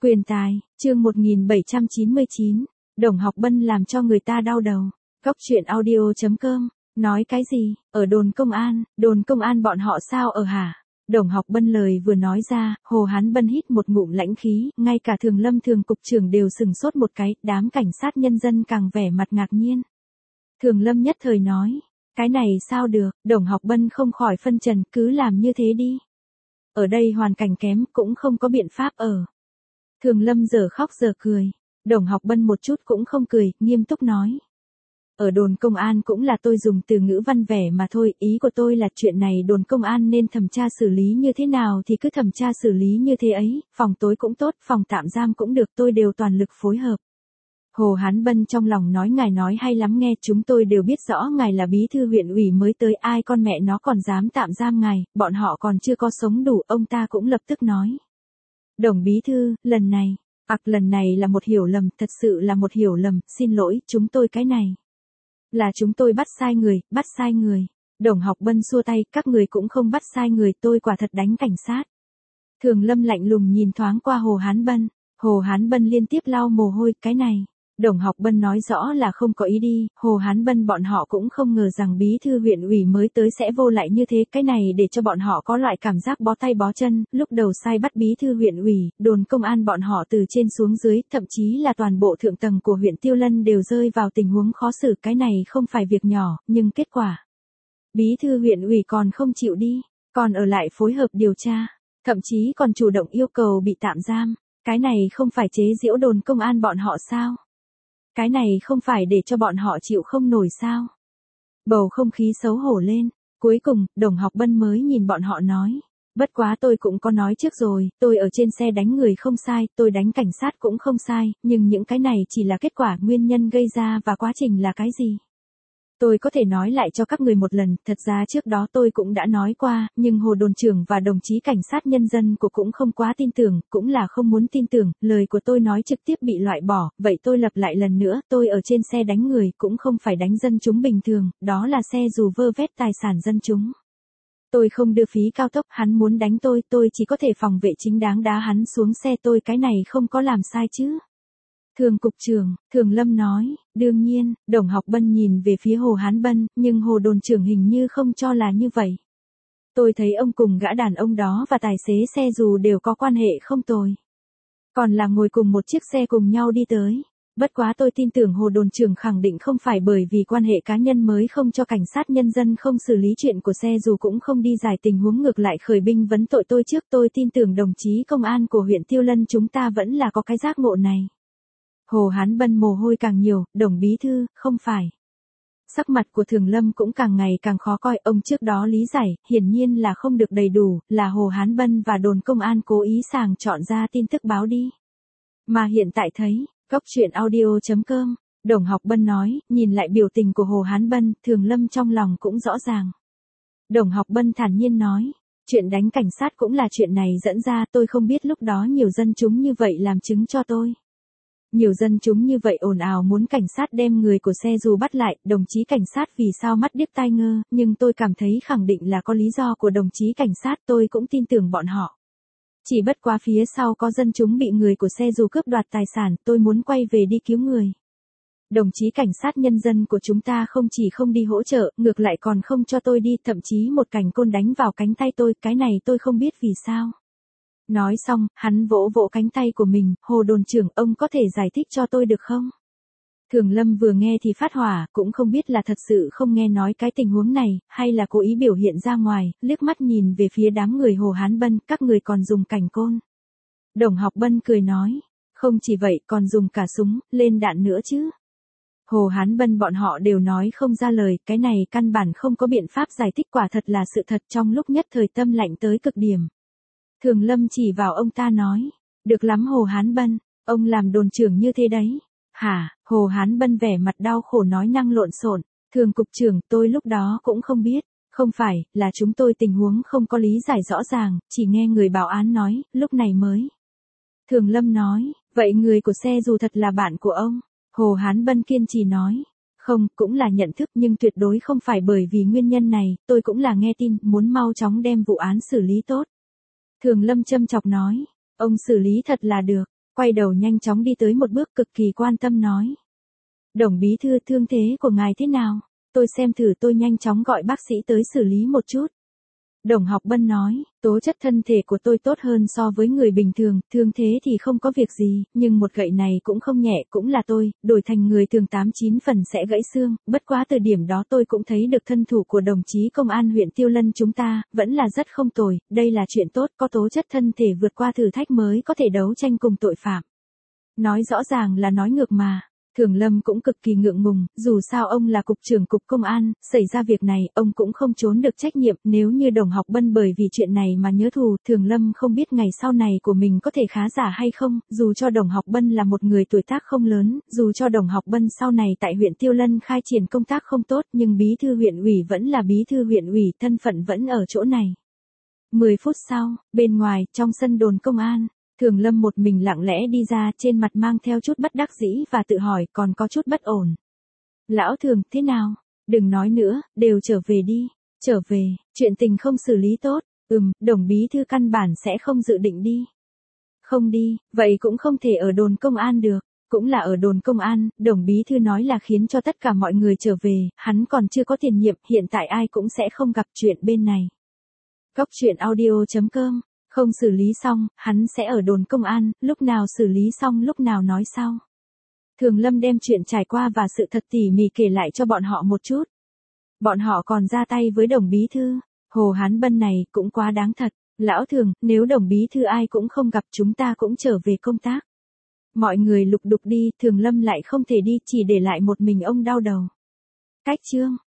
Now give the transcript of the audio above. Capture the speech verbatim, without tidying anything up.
Quyền tài, chương một nghìn bảy trăm chín mươi chín, Đồng Học Bân làm cho người ta đau đầu. Góc truyện audio chấm com, nói cái gì, ở đồn công an, đồn công an bọn họ sao ở hả? Đồng Học Bân lời vừa nói ra, Hồ Hán Bân hít một ngụm lãnh khí, ngay cả Thường Lâm Thường cục trưởng đều sừng sốt một cái, đám cảnh sát nhân dân càng vẻ mặt ngạc nhiên. Thường Lâm nhất thời nói, cái này sao được, Đồng Học Bân không khỏi phân trần, cứ làm như thế đi. Ở đây hoàn cảnh kém, cũng không có biện pháp ở. Thường Lâm giờ khóc giờ cười, Đồng Học Bân một chút cũng không cười, nghiêm túc nói. Ở đồn công an cũng là tôi dùng từ ngữ văn vẻ mà thôi, ý của tôi là chuyện này đồn công an nên thẩm tra xử lý như thế nào thì cứ thẩm tra xử lý như thế ấy, phòng tối cũng tốt, phòng tạm giam cũng được, tôi đều toàn lực phối hợp. Hồ Hán Bân trong lòng nói ngài nói hay lắm nghe, chúng tôi đều biết rõ ngài là bí thư huyện ủy mới tới, ai con mẹ nó còn dám tạm giam ngài, bọn họ còn chưa có sống đủ, ông ta cũng lập tức nói. Đồng bí thư, lần này, ặc lần này là một hiểu lầm, thật sự là một hiểu lầm, xin lỗi, chúng tôi cái này. Là chúng tôi bắt sai người, bắt sai người. Đồng Học Bân xua tay, các người cũng không bắt sai người, tôi quả thật đánh cảnh sát. Thường Lâm lạnh lùng nhìn thoáng qua Hồ Hán Bân, Hồ Hán Bân liên tiếp lau mồ hôi, cái này. Đồng Học Bân nói rõ là không có ý đi, Hồ Hán Bân bọn họ cũng không ngờ rằng bí thư huyện ủy mới tới sẽ vô lại như thế, cái này để cho bọn họ có loại cảm giác bó tay bó chân, lúc đầu sai bắt bí thư huyện ủy, đồn công an bọn họ từ trên xuống dưới, thậm chí là toàn bộ thượng tầng của huyện Tiêu Lân đều rơi vào tình huống khó xử, cái này không phải việc nhỏ, nhưng kết quả. Bí thư huyện ủy còn không chịu đi, còn ở lại phối hợp điều tra, thậm chí còn chủ động yêu cầu bị tạm giam, cái này không phải chế giễu đồn công an bọn họ sao? Cái này không phải để cho bọn họ chịu không nổi sao? Bầu không khí xấu hổ lên, cuối cùng, Đồng Học Bân mới nhìn bọn họ nói. Bất quá tôi cũng có nói trước rồi, tôi ở trên xe đánh người không sai, tôi đánh cảnh sát cũng không sai, nhưng những cái này chỉ là kết quả, nguyên nhân gây ra và quá trình là cái gì? Tôi có thể nói lại cho các người một lần, thật ra trước đó tôi cũng đã nói qua, nhưng Hồ đồn trưởng và đồng chí cảnh sát nhân dân của cũng không quá tin tưởng, cũng là không muốn tin tưởng, lời của tôi nói trực tiếp bị loại bỏ, vậy tôi lặp lại lần nữa, tôi ở trên xe đánh người cũng không phải đánh dân chúng bình thường, đó là xe dù vơ vét tài sản dân chúng. Tôi không đưa phí cao tốc, hắn muốn đánh tôi, tôi chỉ có thể phòng vệ chính đáng đá hắn xuống xe, tôi cái này không có làm sai chứ. Thường cục trưởng, Thường Lâm nói, đương nhiên, Đồng Học Bân nhìn về phía Hồ Hán Bân, nhưng Hồ đồn trưởng hình như không cho là như vậy. Tôi thấy ông cùng gã đàn ông đó và tài xế xe dù đều có quan hệ không tồi. Còn là ngồi cùng một chiếc xe cùng nhau đi tới. Bất quá tôi tin tưởng Hồ đồn trưởng khẳng định không phải bởi vì quan hệ cá nhân mới không cho cảnh sát nhân dân không xử lý chuyện của xe dù cũng không đi giải tình huống ngược lại khởi binh vấn tội tôi trước, tôi tin tưởng đồng chí công an của huyện Tiêu Lân chúng ta vẫn là có cái giác ngộ này. Hồ Hán Bân mồ hôi càng nhiều, Đồng bí thư, không phải. Sắc mặt của Thường Lâm cũng càng ngày càng khó coi, ông trước đó lý giải, hiển nhiên là không được đầy đủ, là Hồ Hán Bân và đồn công an cố ý sàng chọn ra tin tức báo đi. Mà hiện tại thấy, góc truyện audio chấm com, Đồng Học Bân nói, nhìn lại biểu tình của Hồ Hán Bân, Thường Lâm trong lòng cũng rõ ràng. Đồng Học Bân thản nhiên nói, chuyện đánh cảnh sát cũng là chuyện này dẫn ra, tôi không biết lúc đó nhiều dân chúng như vậy làm chứng cho tôi. Nhiều dân chúng như vậy ồn ào muốn cảnh sát đem người của xe dù bắt lại, đồng chí cảnh sát vì sao mắt điếc tai ngơ, nhưng tôi cảm thấy khẳng định là có lý do của đồng chí cảnh sát, tôi cũng tin tưởng bọn họ. Chỉ bất quá phía sau có dân chúng bị người của xe dù cướp đoạt tài sản, tôi muốn quay về đi cứu người. Đồng chí cảnh sát nhân dân của chúng ta không chỉ không đi hỗ trợ, ngược lại còn không cho tôi đi, thậm chí một cảnh côn đánh vào cánh tay tôi, cái này tôi không biết vì sao. Nói xong, hắn vỗ vỗ cánh tay của mình, Hồ đồn trưởng, ông có thể giải thích cho tôi được không? Thường Lâm vừa nghe thì phát hỏa, cũng không biết là thật sự không nghe nói cái tình huống này, hay là cố ý biểu hiện ra ngoài, liếc mắt nhìn về phía đám người Hồ Hán Bân, các người còn dùng cảnh côn. Đồng Học Bân cười nói, không chỉ vậy còn dùng cả súng, lên đạn nữa chứ. Hồ Hán Bân bọn họ đều nói không ra lời, cái này căn bản không có biện pháp giải thích, quả thật là sự thật, trong lúc nhất thời tâm lạnh tới cực điểm. Thường Lâm chỉ vào ông ta nói, được lắm Hồ Hán Bân, ông làm đồn trưởng như thế đấy. Hả, Hồ Hán Bân vẻ mặt đau khổ nói năng lộn xộn, Thường cục trưởng, tôi lúc đó cũng không biết, không phải, là chúng tôi tình huống không có lý giải rõ ràng, chỉ nghe người bảo án nói, lúc này mới. Thường Lâm nói, vậy người của xe dù thật là bạn của ông, Hồ Hán Bân kiên trì nói, không, cũng là nhận thức nhưng tuyệt đối không phải bởi vì nguyên nhân này, tôi cũng là nghe tin, muốn mau chóng đem vụ án xử lý tốt. Thường Lâm châm chọc nói, ông xử lý thật là được, quay đầu nhanh chóng đi tới một bước cực kỳ quan tâm nói. Đồng bí thư, thương thế của ngài thế nào? Tôi xem thử, tôi nhanh chóng gọi bác sĩ tới xử lý một chút. Đồng Học Bân nói, tố chất thân thể của tôi tốt hơn so với người bình thường, thương thế thì không có việc gì, nhưng một gậy này cũng không nhẹ, cũng là tôi, đổi thành người thường tám chín phần sẽ gãy xương, bất quá từ điểm đó tôi cũng thấy được thân thủ của đồng chí công an huyện Tiêu Lân chúng ta, vẫn là rất không tồi, đây là chuyện tốt, có tố chất thân thể vượt qua thử thách mới có thể đấu tranh cùng tội phạm. Nói rõ ràng là nói ngược mà. Thường Lâm cũng cực kỳ ngượng ngùng, dù sao ông là cục trưởng cục công an, xảy ra việc này, ông cũng không trốn được trách nhiệm, nếu như Đồng Học Bân bởi vì chuyện này mà nhớ thù, Thường Lâm không biết ngày sau này của mình có thể khá giả hay không, dù cho Đồng Học Bân là một người tuổi tác không lớn, dù cho Đồng Học Bân sau này tại huyện Tiêu Lân khai triển công tác không tốt, nhưng bí thư huyện ủy vẫn là bí thư huyện ủy, thân phận vẫn ở chỗ này. mười phút sau, bên ngoài, trong sân đồn công an, Thường Lâm một mình lặng lẽ đi ra, trên mặt mang theo chút bất đắc dĩ và tự hỏi, còn có chút bất ổn. Lão Thường, thế nào? Đừng nói nữa, đều trở về đi. Trở về, chuyện tình không xử lý tốt. Ừm, Đồng bí thư căn bản sẽ không dự định đi. Không đi, vậy cũng không thể ở đồn công an được. Cũng là ở đồn công an, Đồng bí thư nói là khiến cho tất cả mọi người trở về, hắn còn chưa có tiền nhiệm, hiện tại ai cũng sẽ không gặp chuyện bên này. Góc truyện audio chấm com. Không xử lý xong, hắn sẽ ở đồn công an, lúc nào xử lý xong lúc nào nói sau. Thường Lâm đem chuyện trải qua và sự thật tỉ mỉ kể lại cho bọn họ một chút. Bọn họ còn ra tay với Đồng bí thư. Hồ Hán Bân này cũng quá đáng thật. Lão Thường, nếu Đồng bí thư ai cũng không gặp chúng ta cũng trở về công tác. Mọi người lục đục đi, Thường Lâm lại không thể đi, chỉ để lại một mình ông đau đầu. Cách chương.